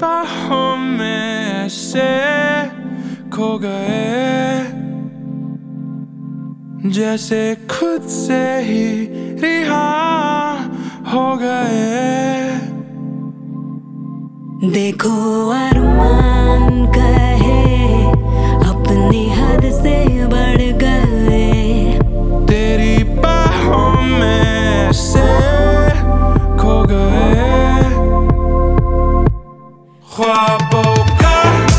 बाहों में ऐसे खो गए जैसे खुद से ही रिहा हो गए। देखो अरमान कहे अपनी हद से बढ़ गए, तेरी बाहों में ऐसे खो गए। ख्वाबों का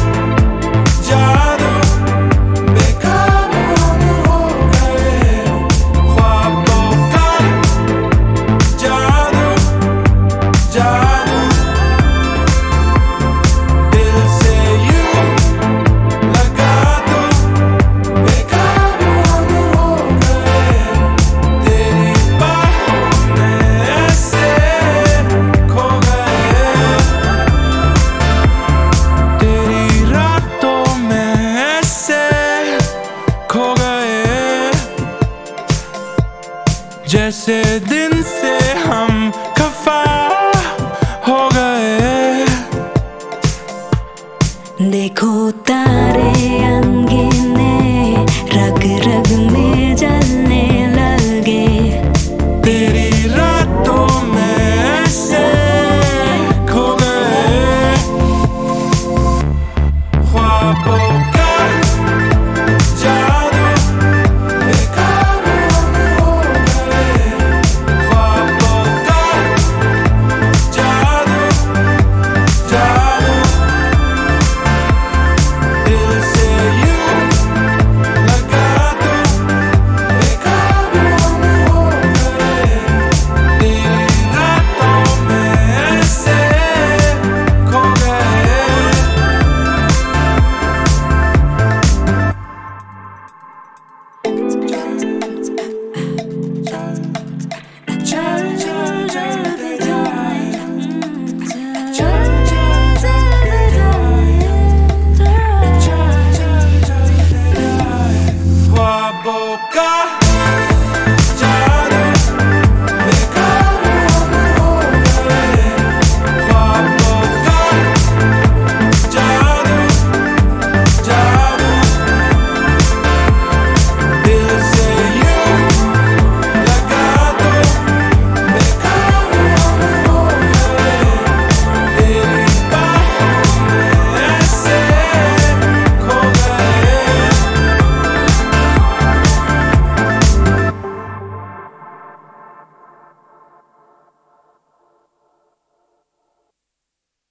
जादू बेकाबू हो गए, ख्वाबों का जादू जादू दिल से यूं लगा दो बेकाबू हो गए, तेरी बाहों में ऐसे खो गए, तेरी रातों में ऐसे खो गए जैसे दिन से हम